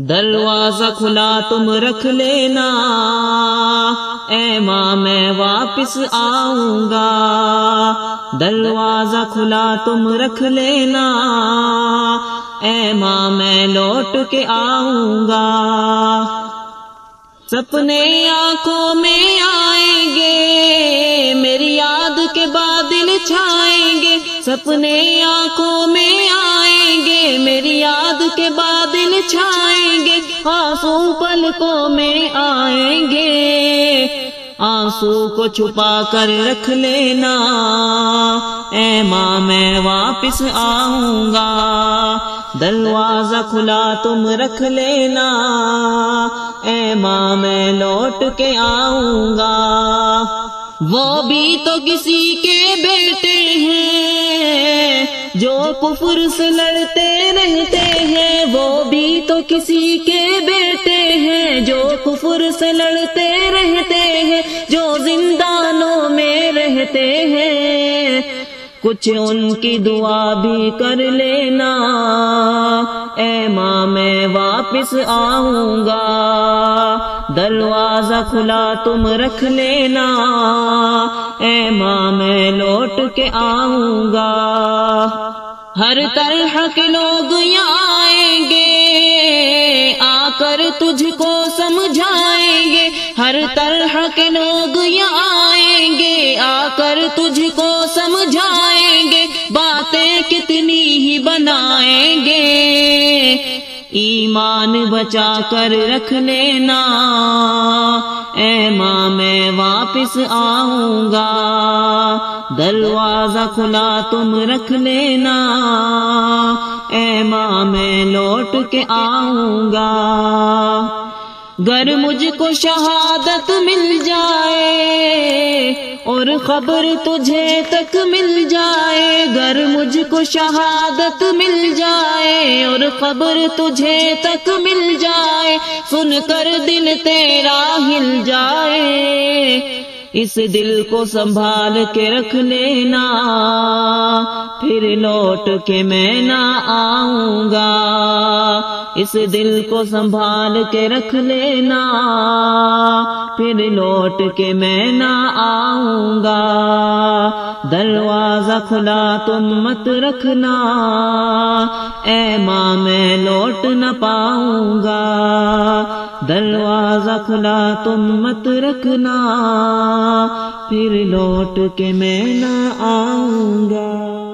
دروازہ کھلا تم رکھ لینا، اے ماں میں واپس آؤں گا۔ دروازہ کھلا تم رکھ لینا، اے ماں میں لوٹ کے آؤں گا۔ سپنے آنکھوں میں آئیں گے، میری یاد کے بادل چھائیں گے۔ سپنے آنکھوں میں آئیں گے، میری یاد کے بادل چھائیں گے۔ آنسو پلکوں میں آئیں گے، آنسو کو چھپا کر رکھ لینا، اے ماں میں واپس آؤں گا۔ دروازہ کھلا تم رکھ لینا، اے ماں میں لوٹ کے آؤں گا۔ وہ بھی تو کسی کے بیٹے ہیں جو کفر سے لڑتے رہتے ہیں، وہ بھی تو کسی کے بیٹے ہیں جو کفر سے لڑتے رہتے ہیں، جو زندانوں میں رہتے ہیں۔ کچھ ان کی دعا بھی کر لینا، اے ماں میں واپس آؤں گا۔ دروازہ کھلا تم رکھ لینا، اے ماں میں لوٹ کے آؤں گا۔ ہر طرح کے لوگ یہاں آئیں گے، آ کر تجھ کو سمجھائیں گے۔ ہر طرح کے لوگ یہاں آئیں گے، آ کر تجھ کو سمجھائیں گے۔ باتیں کتنی ہی بنائیں گے، ایمان بچا کر رکھ لینا، اے ماں میں واپس آؤں گا۔ دروازہ کھلا تم رکھ لینا، اے ماں میں لوٹ کے آؤں گا۔ گر مجھ کو شہادت مل جائے اور خبر تجھے تک مل جائے، گر مجھ کو شہادت مل جائے اور خبر تجھے تک مل جائے، سن کر دل تیرا ہل جائے، اس دل کو سنبھال کے رکھ لینا، پھر لوٹ کے میں نہ آؤں گا۔ اس دل کو سنبھال کے رکھ لینا، پھر لوٹ کے میں نہ آؤں گا۔ دروازہ کھلا تم مت رکھنا، اے ماں میں لوٹ نہ پاؤں گا۔ دروازہ کھلا تم مت رکھنا، پھر لوٹ کے میں نہ آؤں گا۔